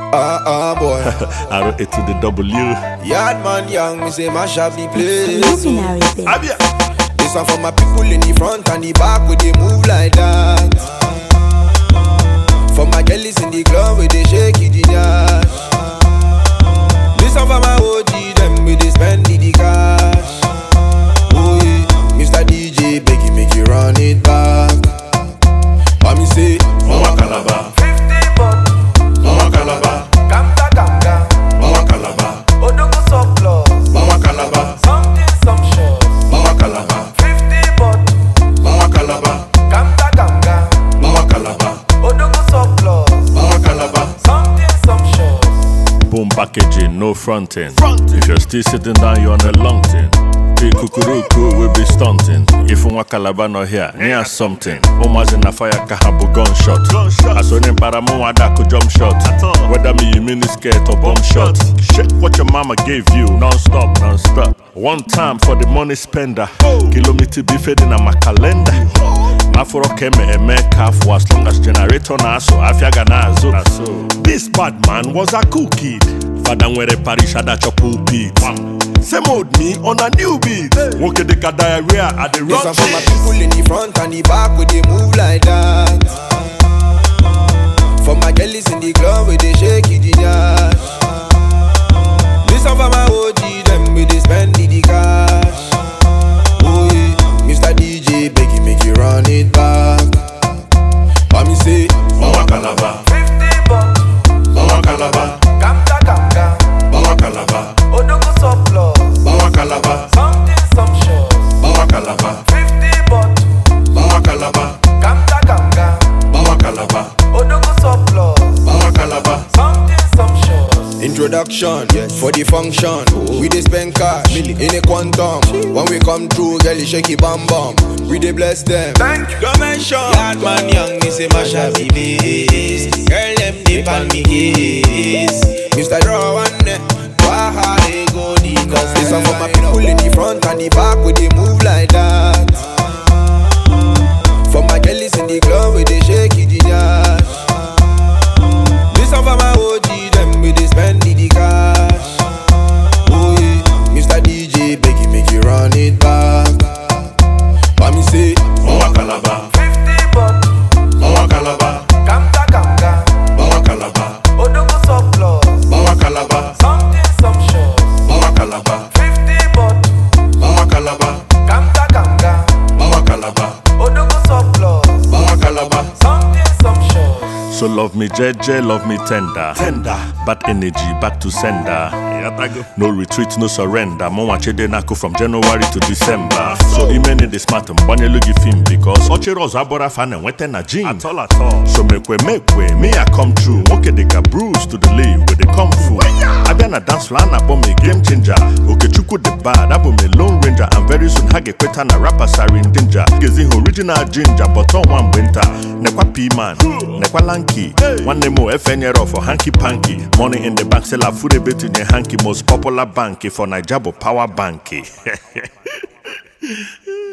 Boy. Arrow A to the W. Yard man young, me say mash up the place. Luminary thing. Abia. This one for my people in the front and the back where they move like that. For my girlies in the club where they shake it in yash. This one for my OG, them where they spend the cash. Oh yeah, Mr. DJ, beg you make you run it back. I me say, Mama Calabar. 50 bucks. Mama Calabar. Gamga gamga. Mama Calabar. Odogo surplus. Mama Calabar. Something some shows. Mama Calabar. 50 bucks. Mama Calabar. Gamga gamga. Mama Calabar. Odogo surplus. Mama Calabar. Something some shows. Boom packaging, no fronting. If you're still sitting down, you're on a long thing. Big kukuruku will be stunting. If you want Calabar not here, near something. Omas in a fire kahabu gunshot. I saw him paramu adako jump shot. Whether me you mini skirt or bomb shot. Check what your mama gave you, non-stop. One time for the money spender. Kilometer be fading on my calendar. Mafuro keme emeka for as long as generator na so afiaga na so. This bad man was a cool kid. Father where parish had a pulpit. Same old me on a new beat. Woke the diarrhea at the this run. one for my people in the front and the back where they move like that. For my girlies in the club where they shake it in yash. This one for my OG, them where they spend the cash. Oh yeah, Mr. DJ, beg you make you run it back. I me say, Mama Calabar. 50 bucks. Mama Calabar. Gamga gamga. Mama Calabar. Odogo surplus. Mama Calabar. Something some shows. Mama Calabar. 50 bucks. Mama Calabar. Gamga gamga. Mama Calabar. Odogo surplus. Mama Calabar. Something some shows. introduction, for the function. We dey spend cash in a quantum. When we come through, girl, you shake it bam bam. We dey bless them. Thank you. Don't mention. Yard man young, me say mash up the place. Girl, them dip on me case. Mr. Draw one net. Why they go the cause this one for my people in the front and the back where they move like that. For my girlies in the club where they shake it in yash. This one for my OG, them where they spend the cash. Oh yeah, Mr. DJ, beg you make you run it back. I me say, Mama Calabar. 50 bucks. Mama Calabar. Gamga gamga. Mama Calabar. Odogo surplus. Mama Calabar. Something some shows. Mama Calabar. 50 bucks. Mama Calabar. Gamga gamga. Mama Calabar. Odogo surplus. Mama Calabar. Something some shows. So love me JJ, love me tender. Bad energy, back to sender. No retreat, no surrender. Mo wachede nako from January to December. So imeni the smart mbanye lugi film because Ochero's abora fan and wete na gym. At all. So make way, me I come true. Okay, they got bruise to the leave where they come through. I been a dance floor na me game changer. Okay, chuku the bad, abo me lone ranger. And very soon hage kweta na rapper sarin danger. Gezi original ginger, but on one winter. Nekwa P-man, nekwa lanky. One nemo FNR for hanky panky. Money in the bank, sell a food a bit in the hanky. Most popular banky for Nigabo Power Banky.